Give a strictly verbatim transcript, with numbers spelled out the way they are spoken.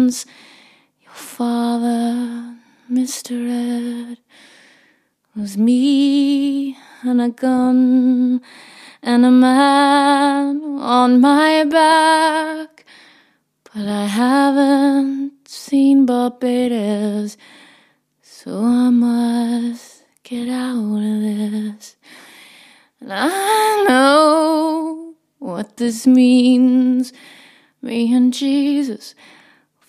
once your father, Mister Ed, was me and a gun and a man on my back. But I haven't seen Barbados, so I must get out of this. And I know what this means. Me and Jesus